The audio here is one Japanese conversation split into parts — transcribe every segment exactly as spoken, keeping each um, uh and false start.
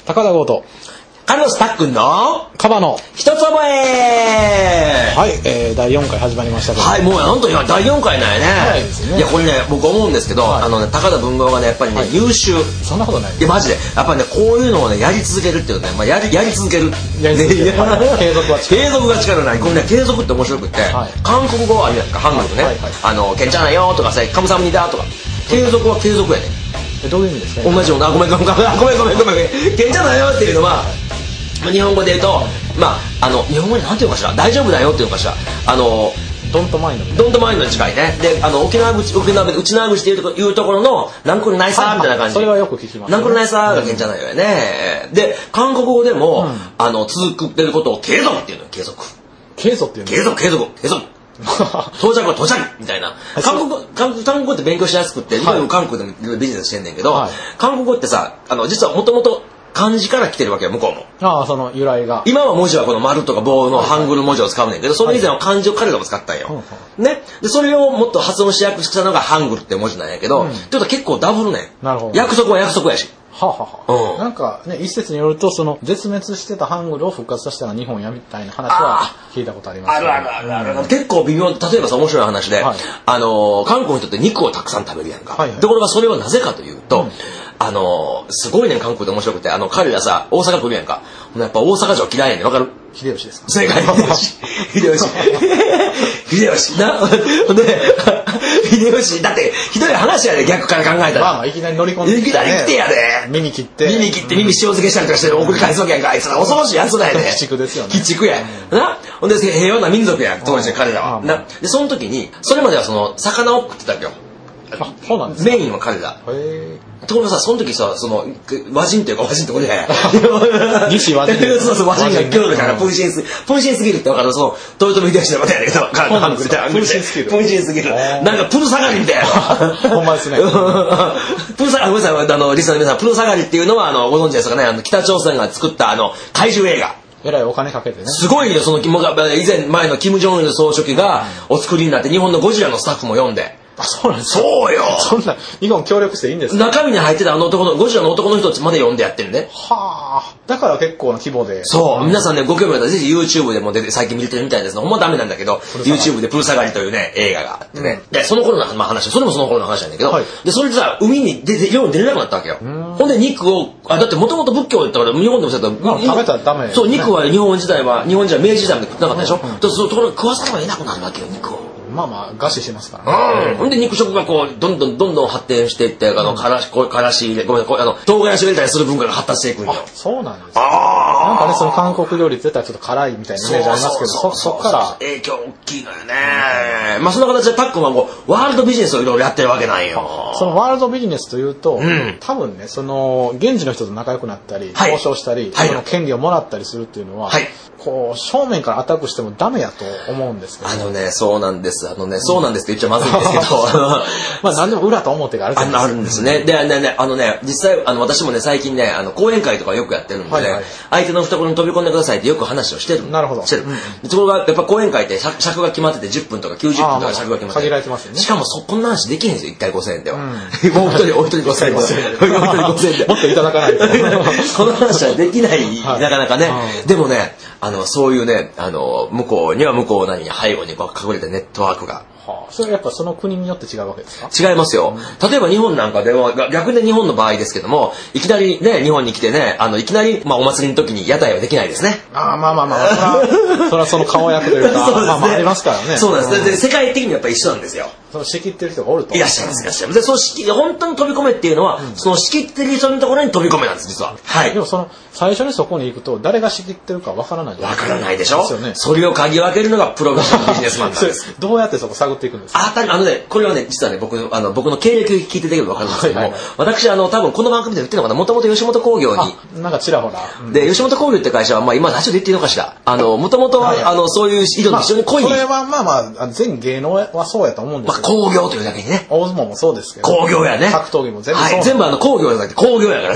高田豪とカルロスタックンのカバの一つ覚え。 はい、えー、だいよんかい始まりましたけど、 はい、もうなんと今だいよんかいなんやね。 早いですね。 いやこれね僕思うんですけど、はい、あのね高田文豪がねやっぱりね、はい、優秀。 そんなことない。 いやマジでやっぱりねこういうのをねやり続けるっていうね、まあやりやり続ける。 やり続ける。継続は継続が力ない。これね継続って面白くって、はい、韓国語あるじゃないですか。韓国ね、はいはいはい、あのケンチャーナよとかさカムサムニダとか継続は継続やね。 どういう意味ですか。 同じようなごめんごめんごめんごめんごめんごめんケンチャーナよっていうのは。日本語で言うと、まあ、あの日本語でなんていうかしら大丈夫だよっていうかしらあのドントマインドドントマインドに近いね。であの沖縄口沖縄で内縄口っていうとこいうところのなんくるないさみたいな感じ。 それはよく聞きます、ね。 なんくるないさがけんじゃないよね。で韓国語でも、うん、あの続くってることを継続っていうのよ。継続継続っていうの継続継続継続到着は到着みたいな。韓国語韓国語って勉強しやすくって、はい、韓国でもビジネスしてんねんけど、はい、韓国語ってさあの実はもともと漢字から来てるわけよ向こうも。 ああその由来が。 今は文字はこの丸とか棒のハングル文字を使うねんけど、それ以前は漢字を彼らも使ったんよ、はい、ね。でそれをもっと発音しやすくしたのがハングルって文字なんやけど、うん、ってことは結構ダブルねん。 なるほど。 約束は約束やし。 はあ、はあうん、なんかね一説によるとその絶滅してたハングルを復活させたのが日本やみたいな話は聞いたことあります、ね、 あるあるあるある、うん、結構微妙。例えばさ面白い話で、はい、あの韓国の人って肉をたくさん食べるやんか、はいはい、ところがそれはなぜかというと、うん、あのすごいね韓国で面白くてあの彼らさ大阪来るやんか。やっぱ大阪城嫌いやねん。わかる？ 秀吉ですか？ 正解。秀吉秀吉なで秀吉だってひどい話やで逆から考えたら。 まあまあいきなり乗り込んで、ね、 いきなり来てやで耳切って耳切って耳塩漬けしたりとかして送り返すわけやんか。あいつら恐ろしいやつだよね。 鬼畜ですよね。 鬼畜や、うん、なほんで平和な民族や当時彼らはな。でその時にそれまではその魚を食ってたわけよ。 あ、そうなんですか。 メインは彼ら。 へところがさ、その時さ、その和人というか和人ってことで、 西和人。 そうそう和人が今日だからプンシンすプンシンすぎるって分かる。その豊臣秀吉のことやねんけど、韓国でプンシンすぎる。 プンシンすぎる。なんかプル下がりみたいな。 ほんまですね。 プル下がり、ごめんなさい、あのリスナーの皆さん、プル下がりっていうのはあのご存知ですかね。あの北朝鮮が作ったあの怪獣映画。 えらいお金かけてね。 すごいよ。その以前前の金正恩総書記がお作りになって日本のゴジラのスタッフも読んで。 あ、そうなんですか。 そうよ。 そんな日本協力していいんですか。 中身に入ってたあの男のゴジラの男の人まで読んでやってるね。 はあ。だから結構な規模で。 そう、うん、皆さんねご興味あったらぜひ YouTube でも出て最近見れてるみたいですね。ほんまダメなんだけど YouTube でプルサガリというね映画があってね、うん、でその頃の、まあ、話それもその頃の話なんだけど、はい、でそれでさ海に出て漁に出れなくなったわけよ。ほんで肉をあだってもともと仏教だったから日本でもそうだったら、 まあ、食べたらダメ、ね、 そう肉は日本時代は日本時代明治時代まで食ってなかったでしょ、うんうん、とそのところ食わさればいなくなるわけよ肉を。 まあまあ餓死しますからね。うん。ほんで肉食がこうどんどんどんどん発展していってあのからしこうからしごめんこうあの唐辛子を入れたりする文化が発達していくんよ。 あ、そうなんです。ああ。なんかねその韓国料理って言ったらちょっと辛いみたいなイメージありますけど、そそっから影響大きいのよね。まあそんな形でタックマンもワールドビジネスをいろいろやってるわけなんよ。 そのワールドビジネスというと、うん、多分ねその現地の人と仲良くなったり、はい、交渉したり、はい、その権利をもらったりするっていうのは。はい、こう正面からアタックしてもダメやと思うんですけど。 あのねそうなんですあのねそうなんですって言っちゃまずいんですけどまあ何でも裏と表があるじゃないですか。 あるんですね。でねねあのね実際あの私もね最近ねあの講演会とかよくやってるんで、はいはい、相手の懐に飛び込んでくださいってよく話をしてる。 なるほど。 してる。うん、ところがやっぱ講演会って尺が決まっててじゅっぷんとかきゅうじゅっぷんとか尺が決まってて限られてますよね。 しかもそこんな話できへんんですよいっかいごせんえんでは。うん、もう一人お一人ごせんえんで。お一人ごせんえんで。 もっといただかないと。 この話はできない、はい、なかなかね。でもねあのそういうねあの向こうには向こうなりに背後にこう隠れたネットワークが。 はあ、それやっぱその国によって違うわけですか？ 違いますよ。例えば日本なんかでは逆に日本の場合ですけどもいきなりね日本に来てねあのいきなり、まあ、お祭りの時に屋台はできないですね。 ああまあまあまあそれはその顔役というかそうです、ね、まあまあありますからね。 そうなんです、うん、で世界的にやっぱり一緒なんですよ。 その仕切ってる人がおるといらっしゃいますいらっしゃいます。でその仕切本当に飛び込めっていうのは、うん、その仕切ってる人のところに飛び込めなんです実は。はい。 でもその最初にそこに行くと誰が仕切ってるかわからないじゃないですか。 わからないでしょ。 ですよね。 それを嗅ぎ分けるのがプロフェッショナルビジネスマンなんです。 どうやってそこ探っていくんですか。 ああのねこれはね実はね僕あの僕の経歴聞いていただければわかるんですけども、はいはいはい、私あの多分この番組で言ってるのかなもともと吉本興業になんかちらほら、 うん、で吉本興業って会社はまあ今最初で言っていいのかしらあのもともとは、はいはい、あのそういう色の非常に濃い、 まあ、それはまあまあ全芸能はそうやと思うんですけど、 まあ、興業というだけにね大相撲もそうですけど興業やね格闘技も全部そう、 はい、全部あの興業じゃなくて興業やからね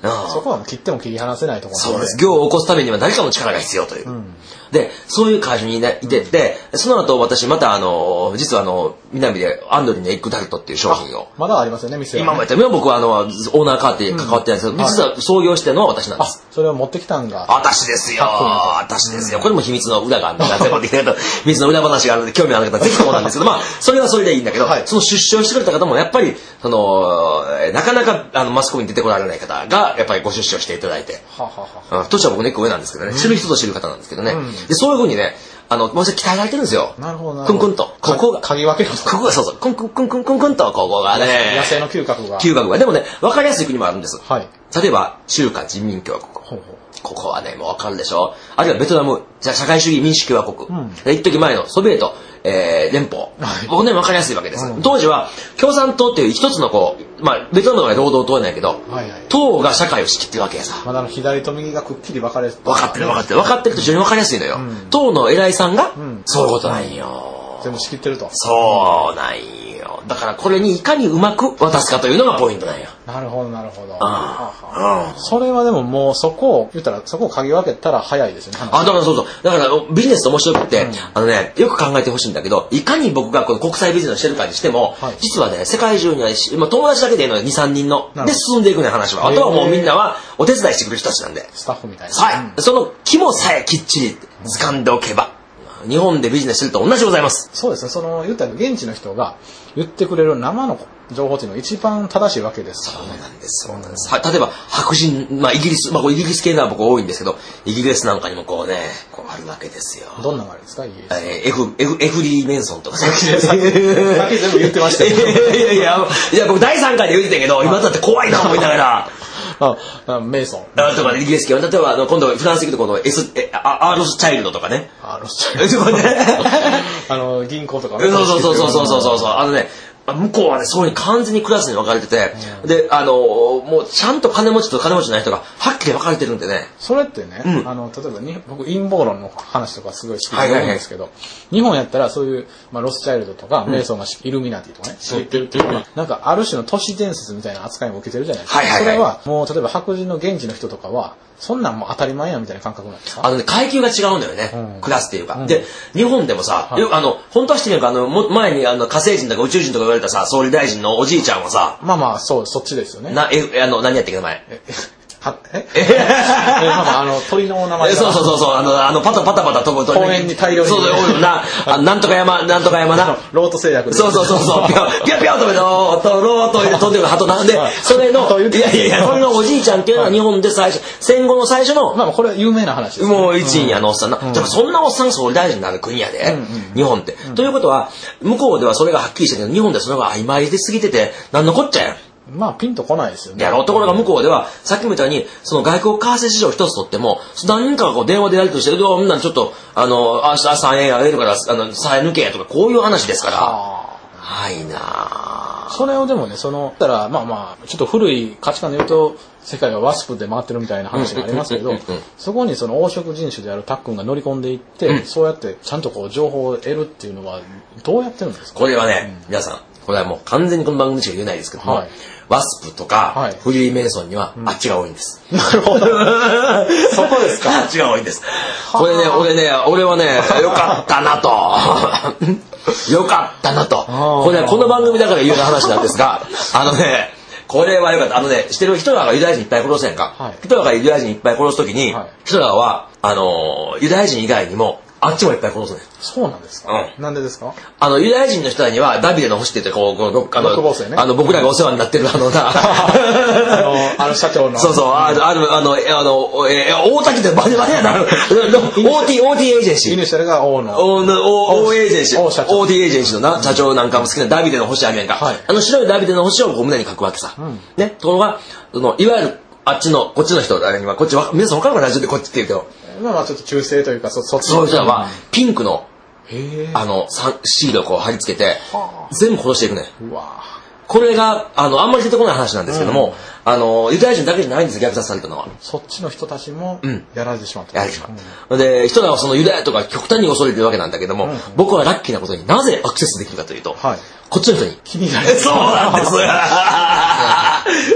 そこは切っても切り離せないところそうです。業を起こすためには誰かの力が必要という。うん、で、そういう会社にいてて、うん、その後私またあの、実はあの、南でアンドリーのエッグタルトっていう商品を。 まだありますよね、店は、ね。 今もやってる。僕はあの、オーナー変わって関わってないんですけど、うん、実は創業してるのは私なんです。 それを持ってきたんが。 私ですよ。私ですよ。これも秘密の裏があるんで、秘密の裏話があるので興味ある方はぜひともなんですけど、まあ、それはそれでいいんだけど、はい、その出資してくれた方もやっぱり、その、なかなかあのマスコミに出てこられない方が、やっぱりご出資をしていただいて、ははは年は僕ねっこ上なんですけどね、知る人ぞ知る方なんですけどね、うん、でそういうふうにね、あの、もう鍛えられてるんですよ。 なるほど。 クンクンと。 ここが。鍵分けの。 ここがそうそう。クンクンクンクンクンクンと、ここがね。 野生の嗅覚が。 嗅覚が。でもね、分かりやすい国もあるんです。 はい。 例えば、中華人民共和国。ほうほう。ここはね、もう分かるでしょ。あるいはベトナム、じゃ社会主義民主共和国。うん。一時前のソビエト、えー、連邦。はい。ここね、分かりやすいわけです。うん、当時は、共産党っていう一つのこう、まあ、ベトナムの場合労働党やないけど、はいはい。党が社会を仕切ってるわけやさ。 まだあの、左と右がくっきり分かれてる。 分かってる分かってる。分かってると非常に分かりやすいのよ。うん、党の偉いさんが、うん、そういうことなんよ。 全部仕切ってると。 そうなんよ。だからこれにいかにうまく渡すかというのがポイントなんよ。 なるほどなるほど。ああ、それはでももうそこを言ったらそこを嗅ぎ分けたら早いですよね。 あ、だからそうそう。だからビジネスって面白くて、うん、あのね、よく考えてほしいんだけど、いかに僕がこの国際ビジネスをしてるかにしても、はい、実はね、世界中には、まあ、友達だけでいいのよ、に、さんにんの。で進んでいくね話は。あとはもうみんなはお手伝いしてくれる人たちなんで。 スタッフみたいな。 はい。うん、その肝さえきっちり掴んでおけば。日本でビジネスすると同じでございます。 そうですね。その言ったら現地の人が言ってくれる生の情報っていうのが一番正しいわけですからね。 そうなんです。そうなんです。はい。例えば白人、まあイギリス、まあこれイギリス系が僕多いんですけど、イギリスなんかにもこうね、こうあるわけですよ。 どんなのがあるんですかイギリス？ えー、F F F リーメンソンとか。さっき全部言ってましたよ。 いやいやいやいや僕だいさんかいで言ってたけど、今だって怖いな思いながら。 ああ、メイソン。 あとかイギリス系は例えばあの今度フランス行くとこの S えアーロスチャイルドとかね。 アーロスチャイルドとかね。あの銀行とか。 そうそうそうそうそうそうそうあのね。向こうはね、そういう完全にクラスに分かれてて、うん、で、あの、もうちゃんと金持ちと金持ちない人がはっきり分かれてるんでね。 それってね、うん、あの、例えばに僕陰謀論の話とかすごい好きで思うんですけど、はいはいはい、日本やったらそういう、まあ、ロスチャイルドとか、うん、メイソンがイルミナティとかね、知ってるっていうのは、なんかある種の都市伝説みたいな扱いも受けてるじゃないですか。はいはいはい、それは、もう例えば白人の現地の人とかは、そんなんもう当たり前やみたいな感覚なんですか？ あのね、階級が違うんだよね。うん、クラスっていうか。うん、で、日本でもさ、はい、あの、本当は知ってるか、あの、前にあの火星人とか宇宙人とか言われたさ、総理大臣のおじいちゃんはさ、 まあまあ、そう、そっちですよね。 な、え、あの、何やってっけ、名前。 はええまあまあ、あの、鳥のお名前。 そうそうそうそう、あの、あの、パタパタパタ飛ぶ鳥。 公園に大量に。 そうだよ、多いよな。あなんとか山、なんとか山な。 ロート製薬で。 そうそうそうそう。ぴょ、ぴょぴょとめの、とろーと飛んでる鳩なんで、それの、いやいやいや、それのおじいちゃんっていうのは日本で最初、戦後の最初の、 まあこれ有名な話です。 もう一位にあのおっさんな。でもそんなおっさんが総理大臣になる国やで、日本って。ということは、向こうではそれがはっきりしたけど、日本ではそれが曖昧で過ぎてて、なんのこっちゃやん。 まあ、ピンとこないですよね。 やろうところが向こうでは、さっきみたいに、その外国為替市場一つとっても、何人かがこう電話でやりとりしてると、みんなちょっと、あの、明日さんえんあげるから、あの、さんえん抜けやとか、こういう話ですから。ははいなそれをでもね、その、たら、まあまあ、ちょっと古い価値観で言うと、世界がワスプで回ってるみたいな話がありますけど、そこにその黄色人種であるタックンが乗り込んでいって、うん、そうやってちゃんとこう情報を得るっていうのは、どうやってるんですか？ これはね、うん、皆さん、これはもう完全にこの番組しか言えないですけども、はい、ワスプとか、はい、フリーメイソンにはあっちが多いんです。 うん、なるほど。そこですか？ あっちが多いんです。これね、俺ね、俺はね、よかったなと。よかったなと。これね、この番組だから言う話なんですが、あのね、これはよかった。あのね、してるヒトラーがユダヤ人いっぱい殺すやんか。はい、ヒトラーがユダヤ人いっぱい殺すときに、はい、ヒトラーは、あのー、ユダヤ人以外にも、あっちもいっぱい殺すね。 そうなんですか？うん。なんでですか？ あの、ユダヤ人の人らには、ダビデの星って言って、こう、こう、あの、 ね、 あの、僕らがお世話になってる、あのな、 あの、あの社長の。 そうそう、あの、あの、あの、あの、えー、大滝ってバネバネやな。オーティー、オーティー エージェンシー。 イニシャルが O の。 O の、O エージェンシー。オーティー エージェンシーのな、社長なんかも好きなダビデの星あるやんか。はい、あの白いダビデの星をこう胸に書くわけさ。うん、ね。ところが、その、いわゆる、あっちの、こっちの人、あれには、こっちは、皆さん他のラジオでこっちって言うけど、 まあまあちょっと中性というか、そ、そっちそういう人は、ピンクの、あの、シールをこう貼り付けて、全部殺していくね。うわこれが、あの、あんまり出てこない話なんですけども、うん、あの、ユダヤ人だけじゃないんです、虐殺されたのは。 そっちの人たちも、やられてしまった。 やられてしまった。うん、で、人らはそのユダヤとか極端に恐れてるわけなんだけども、うんうん、僕はラッキーなことになぜアクセスできるかというと、はい、こっちの人に。 気になる。 そうなんです。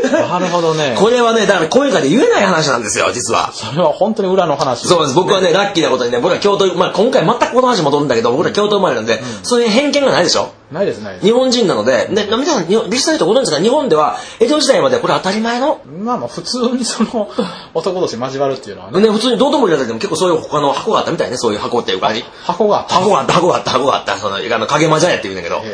なるほどね。 これはね、だから声から言えない話なんですよ、実は。 それは本当に裏の話。 そうです。僕はね、ラッキーなことにね、僕は京都、まあ今回全くこの話戻るんだけど、僕ら京都生まれなんで、そういう偏見がないでしょ。 ないですないです。 日本人なので、ね、皆さん、実際とご存知ですか、日本では、江戸時代までこれ当たり前の。 まあまあ普通にその、男同士交わるっていうのはね。 ね、普通に道頓堀だっても結構そういう他の箱があったみたいね、そういう箱っていうか。 箱があった。 箱があった、箱があった、箱があった。その、あの、影間茶屋って言うんだけど。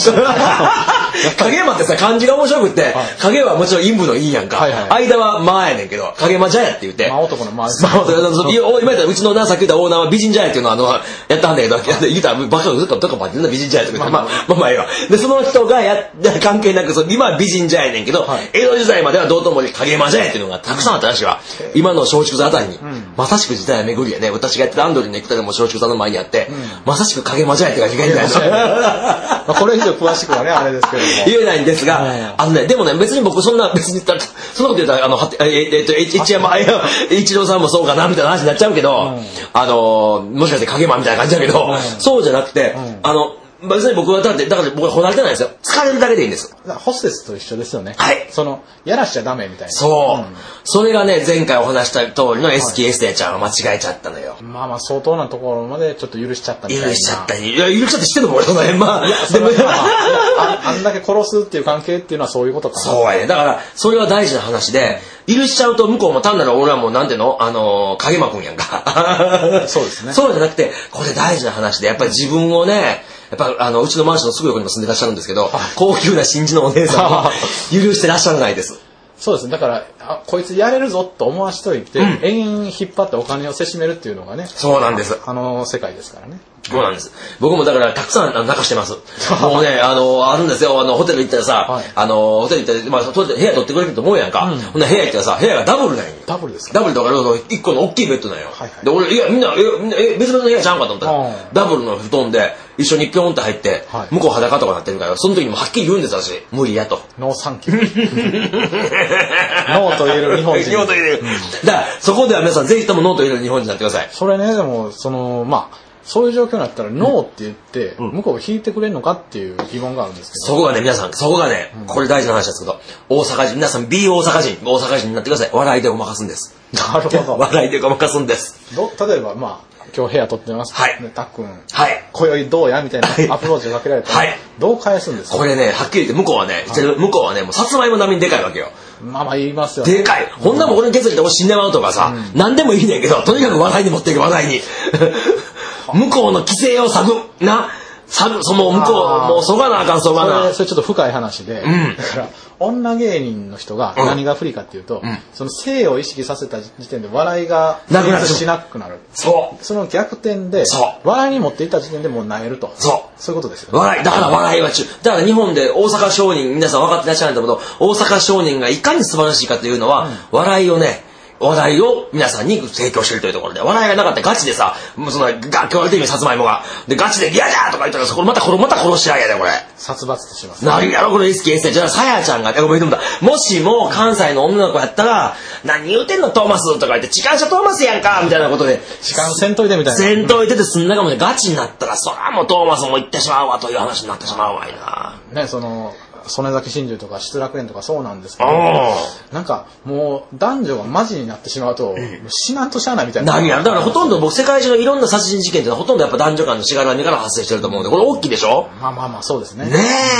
影間ってさ、漢字が面白くって、影はもちろん陰部の陰やんか。間は間やねんけど、影間茶屋って言って。 間男の間です。 間男の、今言ったらうちのな、さっき言ったオーナーは美人茶屋っていうのをあの、やったんだけど、言ったらバカどっかどっか待ってんな美人茶屋って言って、まあ、まあまあいいわ。で、その人がや、関係なく、今は美人茶屋やねんけど、江戸時代までは道頓堀影間茶屋っていうのがたくさんあったらしいわ。今の松竹座あたりに。まさしく時代は巡りやね。私がやってたアンドリーの行くたでも松竹座の前にあって、まさしく影間茶屋って書いてあるみたいな。 これ以上詳しくはね、あれですけども。 言えないんですが、あのね、でもね、別に僕そんな、別に、そんなこと言ったら、あの、えっと、一山、一郎さんもそうかな、みたいな話になっちゃうけど、あの、もしかして影間みたいな感じだけど、そうじゃなくて、あの、別に僕はだって、だから僕はほられてないんですよ。疲れるだけでいいんです。 ホステスと一緒ですよね。 はい。 その、やらしちゃダメみたいな。 そう。うん、それがね、前回お話した通りの エスケーエス テちゃんは間違えちゃったのよ。 まあまあ相当なところまでちょっと許しちゃったみたいな。 許しちゃった。いや、許しちゃって知ってるのこれ、その辺。まあ、 でも、あ, あんだけ殺すっていう関係っていうのはそういうことかな。 そうやね。だから、それは大事な話で、許しちゃうと向こうも単なる俺はもうなんていうのあのー、影間くんやんか。 そうですね。 そうじゃなくて、これ大事な話で、やっぱり自分をね、やっぱあのうちのマンションのすぐ横にも住んでらっしゃるんですけど、高級な新人のお姉さんは許してらっしゃらないです。 そうですね。だからあこいつやれるぞと思わしといて、うん、延々引っ張ってお金をせしめるっていうのがね。 そうなんです。 あの世界ですからね。 そうなんです。僕もだからたくさん泣かしてます。もうね、あの、あるんですよ。あの、ホテル行ったらさ、はい、あの、ホテル行ったら、まあ、部屋取ってくれると思うやんか。うん、ほんな部屋行ったらさ、部屋がダブルなんよ。 ダブルですか？ ダブルとか、一個の大きいベッドなんよ。はいはい、で、俺、いや、みんな、え、みんな、え、別々の部屋ちゃうんかと思ったら、ダブルの布団で、一緒にピョンって入って、はい、向こう裸とかなってるから、その時にもはっきり言うんです、私。無理やと。 ノーサンキュー。ノーと言える日本人。 ノーと言える。うん、だから、そこでは皆さん、ぜひともノーと言える日本人になってください。 それね、でも、その、まあ、そういう状況になったら、ノーって言って、向こうが引いてくれるのかっていう疑問があるんですけど。 そこがね、皆さん、そこがね、これ大事な話ですけど、大阪人、皆さん、B 大阪人、大阪人になってください。笑いでごまかすんです。 なるほど。 笑いでごまかすんです。 ど例えば、まあ、今日部屋取ってます。 はい。 たっくん。 はい。 今宵どうやみたいなアプローチをかけられたら、はい。どう返すんですか？ これね、はっきり言って、向こうはね、向こうはね、もう、さつまいも並みにでかいわけよ。 まあまあ言いますよね。 でかい。ほんなもん俺に削りで死んでまうとかさ、何でもいいねんけど、とにかく笑いに持っていく、笑いに。向こうの規制を探るな探るその向こうもうそがなあかんそがなそれそれちょっと深い話で、うん、だから女芸人の人が何が不利かっていうと、うん、その性を意識させた時点で笑いがなくなるしなくなる。 そうその逆転で笑いに持っていった時点でもう萎えると。 そうそういうことですよね。 笑いだから笑いは中だから日本で大阪商人皆さん分かってらっしゃるんだけど大阪商人がいかに素晴らしいかというのは、うん、笑いをね話題を皆さんに提供しているというところで、笑いがなかったらガチでさ、もうその、が、今日やってみるさつまいもが。で、ガチで嫌じゃーとか言ったら、そこまた、これまた殺し合いやで、これ。 殺伐とします、 ね。なるやろ、これ、エスケーエステ。じゃあ、さやちゃんが、ごめん、だ。もしも、関西の女の子やったら、何言うてんの、トーマスとか言って、痴漢者トーマスやんかみたいなことで。 痴漢せんといてみたいな。 せんといててすんなかもね、ガチになったら、そらもうトーマスも行ってしまうわ、という話になってしまうわいな。 ね、その、曽根崎真珠とか失楽園とかそうなんですけど、なんかもう男女がマジになってしまうと、うん、死なんとしゃあないみたいな。 何やだからほとんど僕世界中のいろんな殺人事件っていうのはほとんどやっぱ男女間のしがらみから発生してると思うんで、これ大きいでしょ？ まあまあまあそうですね。 ね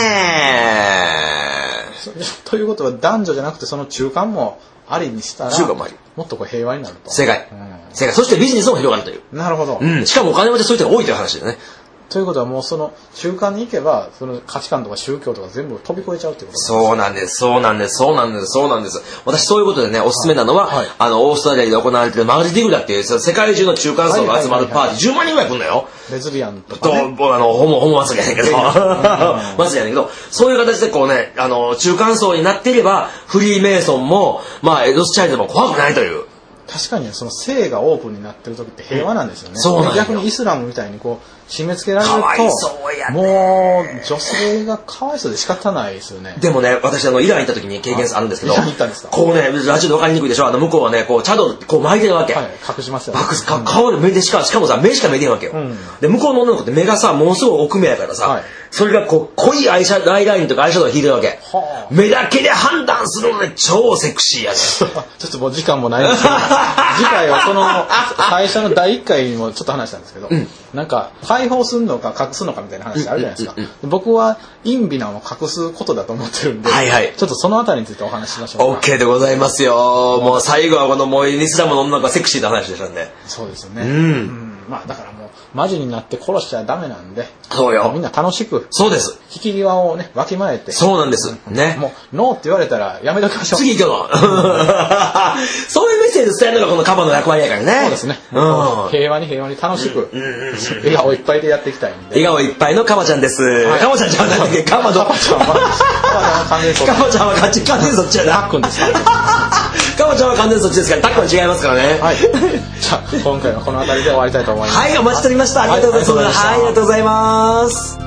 え。ということは男女じゃなくてその中間もありにしたら、 中間もあり。 もっとこう平和になると。 正解。うん、正解。そしてビジネスも広がるという。 なるほど。 うん。しかもお金持ちそういう人が多いという話だよね。 ということはもうその中間に行けばその価値観とか宗教とか全部飛び越えちゃうってことですか？ そうなんです、そうなんです、そうなんです、そうなんです。私そういうことでね、おすすめなのは、はいはい、あの、オーストラリアで行われているマルディグラっていう世界中の中間層が集まるパーティー、じゅうまんにんぐらい来るのよ。 レズビアンとか、ね。 と、あの、ホモ、ホモ祭りやねんけど、祭りやねんけど、そういう形でこうね、あの、中間層になっていれば、フリーメイソンも、まあ、エドスチャイルドも怖くないという。 確かにその性がオープンになってる時って平和なんですよね。 そうなん逆にイスラムみたいにこう締め付けられると、 かわいそうやね、 もう女性がかわいそうで仕方ないですよね。 でもね、私あのイラン行った時に経験あるんですけど、 イラン行ったんですか？ こうね、ラジオで分かりにくいでしょ。あの向こうはね、こうチャドルこう巻いてるわけ。 はい、隠しますよね。 隠すか顔で目でしかしかもさ目しか見えてるわけよ。うん、で向こうの女の子って目がさものすごい奥目やからさ、はい、 それがこう、濃いアイシャドウ、アイラインとかアイシャドウを引いてるわけ。 はあ、 目だけで判断するので超セクシーやね。 ちょっともう時間もないんですけど、次回はその、最初のだいいっかいにもちょっと話したんですけど、うん、なんか、解放するのか隠すのかみたいな話あるじゃないですか。僕は、陰微なのを隠すことだと思ってるんで、はいはい、ちょっとそのあたりについてお話ししましょう。 OK でございますよ。もう最後はこのもうイスラムの女の子がセクシーな話でしたんで。 そうですよね。うん。うん、まあだからもう、マジになって殺しちゃダメなんで。 そうよ。 みんな楽しく。 そうです。 引き際をね、わきまえて。 そうなんです。うん、ね。 もう、ノーって言われたらやめときましょう。 次行くの。そういうメッセージ伝えるのがこのカバの役割やからね。 そうですね。うん。平和に平和に楽しく、笑顔いっぱいでやっていきたいんで。 笑顔いっぱいのカバちゃんです。はい、カバちゃんじゃないんだっけ、カバの。カバちゃんは、カバちゃんは完全にそっちやな。 タックンです。 カバちゃんは完全にそっちですから、タックンは違いますからね。はい。 じゃあ、今回はこの辺りで終わりたいと思います。 はい、お待ちしておりました。ありがとうございます。はい、ありがとうございます。